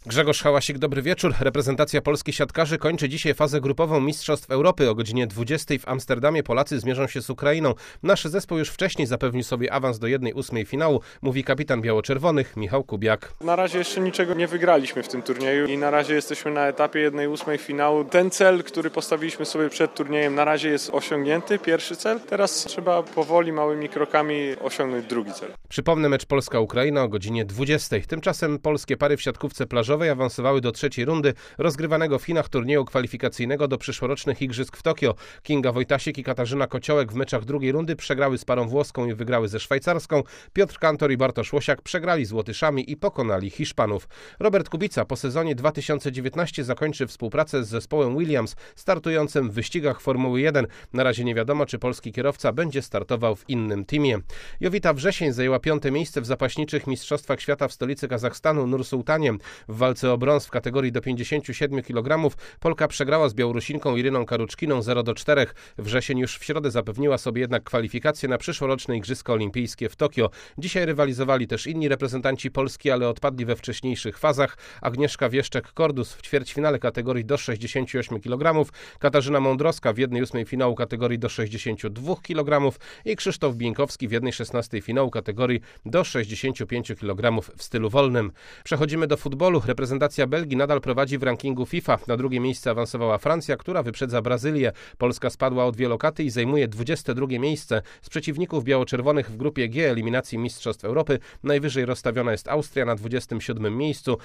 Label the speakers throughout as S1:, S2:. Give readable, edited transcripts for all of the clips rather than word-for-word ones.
S1: Grzegorz Hałasik, dobry wieczór. Reprezentacja polskiej siatkarzy kończy dzisiaj fazę grupową Mistrzostw Europy. O godzinie 20 w Amsterdamie Polacy zmierzą się z Ukrainą. Nasz zespół już wcześniej zapewnił sobie awans do 1/8 finału, mówi kapitan biało-czerwonych Michał Kubiak.
S2: Na razie jeszcze niczego nie wygraliśmy w tym turnieju i na razie jesteśmy na etapie 1/8 finału. Ten cel, który postawiliśmy sobie przed turniejem, na razie jest osiągnięty, pierwszy cel. Teraz trzeba powoli, małymi krokami osiągnąć drugi cel.
S1: Przypomnę, mecz Polska-Ukraina o godzinie 20. Tymczasem polskie pary w siatkówce plażowej awansowały do trzeciej rundy rozgrywanego w Chinach turnieju kwalifikacyjnego do przyszłorocznych Igrzysk w Tokio. Kinga Wojtasik i Katarzyna Kociołek w meczach drugiej rundy przegrały z parą włoską i wygrały ze szwajcarską. Piotr Kantor i Bartosz Łosiak przegrali z Łotyszami i pokonali Hiszpanów. Robert Kubica po sezonie 2019 zakończy współpracę z zespołem Williams startującym w wyścigach Formuły 1. Na razie nie wiadomo, czy polski kierowca będzie startował w innym teamie. Jowita Wrzesień zajęła 5. miejsce w zapaśniczych Mistrzostwach Świata w stolicy Kazachstanu Nur-Sultanie. W walce o brąz w kategorii do 57 kg Polka przegrała z Białorusinką Iryną Karuczkiną 0-4. Wrzesień już w środę zapewniła sobie jednak kwalifikacje na przyszłoroczne Igrzyska Olimpijskie w Tokio. Dzisiaj rywalizowali też inni reprezentanci Polski, ale odpadli we wcześniejszych fazach. Agnieszka Wieszczek-Kordus w ćwierćfinale kategorii do 68 kg, Katarzyna Mądrowska w 1/8 finału kategorii do 62 kg i Krzysztof Bieńkowski w 1/16 finału kategorii do 65 kg w stylu wolnym. Przechodzimy do futbolu. Reprezentacja Belgii nadal prowadzi w rankingu FIFA. Na drugie miejsce awansowała Francja, która wyprzedza Brazylię. Polska spadła o 2 lokaty i zajmuje 22 miejsce. Z przeciwników biało-czerwonych w grupie G eliminacji Mistrzostw Europy najwyżej rozstawiona jest Austria na 27 miejscu,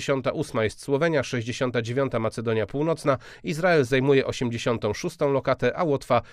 S1: 58 jest Słowenia, 69 Macedonia Północna, Izrael zajmuje 86 lokatę, a Łotwa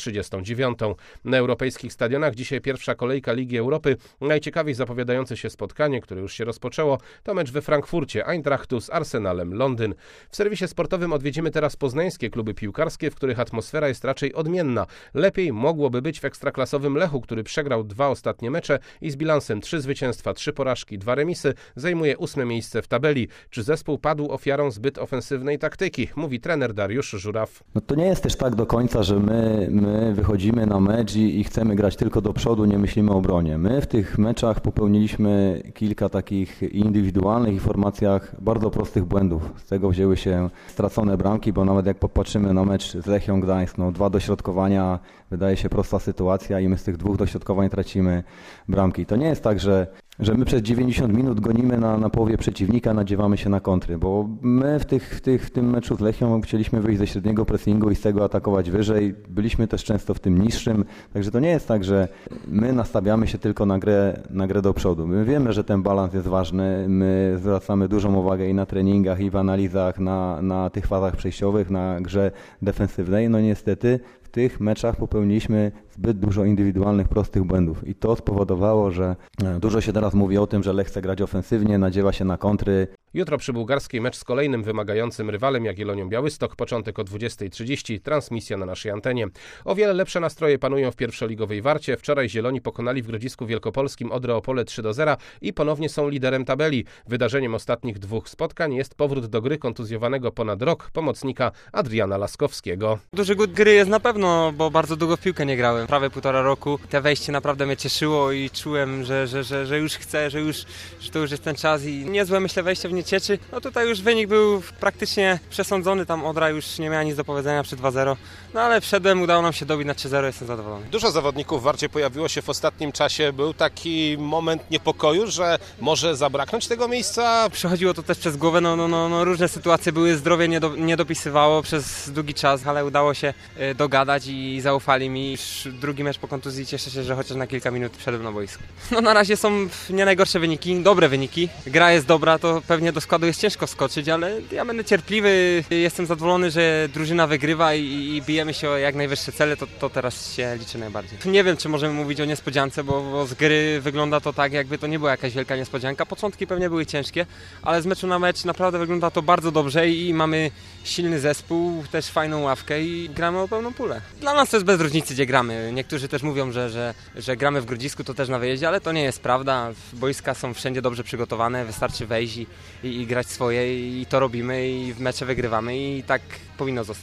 S1: 139. Na europejskich stadionach dzisiaj pierwsza kolejka Ligi Europy. Najciekawiej zapowiadające się spotkanie, które już się rozpoczęło, to mecz we Frankfurcie Eintrachtu z Arsenalem Londyn. W serwisie sportowym odwiedzimy teraz poznańskie kluby piłkarskie, w których atmosfera jest raczej odmienna. Lepiej mogłoby być w ekstraklasowym Lechu, który przegrał 2 ostatnie mecze i z bilansem 3 zwycięstwa, 3 porażki, 2 remisy zajmuje 8 miejsce w tabeli. Czy zespół padł ofiarą zbyt ofensywnej taktyki? Mówi trener Dariusz Żuraw.
S3: No to nie jest też tak do końca, że my wychodzimy na mecz i chcemy grać tylko do przodu, nie myślimy o obronie. My w tych meczach popełniliśmy kilka takich indywidualnych i formacjach bardzo prostych błędów. Z tego wzięły się stracone bramki, bo nawet jak popatrzymy na mecz z Lechią Gdańsk, 2 dośrodkowania, wydaje się prosta sytuacja i my z tych 2 dośrodkowań tracimy bramki. To nie jest tak, że my przez 90 minut gonimy na połowie przeciwnika, nadziewamy się na kontry, bo my w tym meczu z Lechią chcieliśmy wyjść ze średniego pressingu i z tego atakować wyżej. Byliśmy też często w tym niższym, także to nie jest tak, że my nastawiamy się tylko na grę do przodu. My wiemy, że ten balans jest ważny, my zwracamy dużą uwagę i na treningach, i w analizach, na tych fazach przejściowych, na grze defensywnej. No niestety w tych meczach popełniliśmy zbyt dużo indywidualnych, prostych błędów i to spowodowało, że dużo się teraz mówi o tym, że Lech chce grać ofensywnie, nadziewa się na kontry.
S1: Jutro przy bułgarskiej mecz z kolejnym wymagającym rywalem Jagiellonią Białystok, początek o 20:30, transmisja na naszej antenie. O wiele lepsze nastroje panują w pierwszoligowej Warcie. Wczoraj Zieloni pokonali w Grodzisku Wielkopolskim Odrę Opole 3-0 i ponownie są liderem tabeli. Wydarzeniem ostatnich 2 spotkań jest powrót do gry kontuzjowanego ponad rok pomocnika Adriana Laskowskiego.
S4: Duży głód gry jest na pewno, bo bardzo długo w piłkę nie grałem. Prawie 1,5 roku. Te wejście naprawdę mnie cieszyło i czułem, że już chcę, że to już jest ten czas i niezłe, myślę, wejście w Niecieczy. No tutaj już wynik był praktycznie przesądzony, tam Odra już nie miała nic do powiedzenia przy 2-0. No ale wszedłem, udało nam się dobić na 3-0, jestem zadowolony.
S1: Dużo zawodników w Warcie pojawiło się w ostatnim czasie. Był taki moment niepokoju, że może zabraknąć tego miejsca?
S4: Przechodziło to też przez głowę, no różne sytuacje były, zdrowie nie dopisywało przez długi czas, ale udało się dogadać i zaufali mi. Już drugi mecz po kontuzji, cieszę się, że chociaż na kilka minut wszedłem na boisko. No na razie są nie najgorsze wyniki, dobre wyniki. Gra jest dobra, to pewnie do składu jest ciężko skoczyć, ale ja będę cierpliwy. Jestem zadowolony, że drużyna wygrywa i bijemy się o jak najwyższe cele, to teraz się liczy najbardziej. Nie wiem, czy możemy mówić o niespodziance, bo z gry wygląda to tak, jakby to nie była jakaś wielka niespodzianka. Początki pewnie były ciężkie, ale z meczu na mecz naprawdę wygląda to bardzo dobrze i mamy silny zespół, też fajną ławkę i gramy o pełną pulę. Dla nas to jest bez różnicy, gdzie gramy. Niektórzy też mówią, że gramy w Grodzisku, to też na wyjeździe, ale to nie jest prawda. Boiska są wszędzie dobrze przygotowane, wystarczy wejść i grać swoje i to robimy i w mecze wygrywamy i tak powinno zostać.
S1: W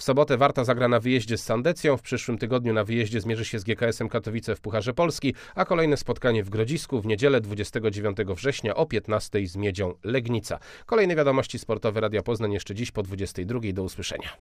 S1: sobotę Warta zagra na wyjeździe z Sandecją, w przyszłym tygodniu na wyjeździe zmierzy się z GKS-em Katowice w Pucharze Polski, a kolejne spotkanie w Grodzisku w niedzielę 29 września o 15 z Miedzią Legnica. Kolejne wiadomości sportowe Radia Poznań jeszcze dziś po 22. Do usłyszenia.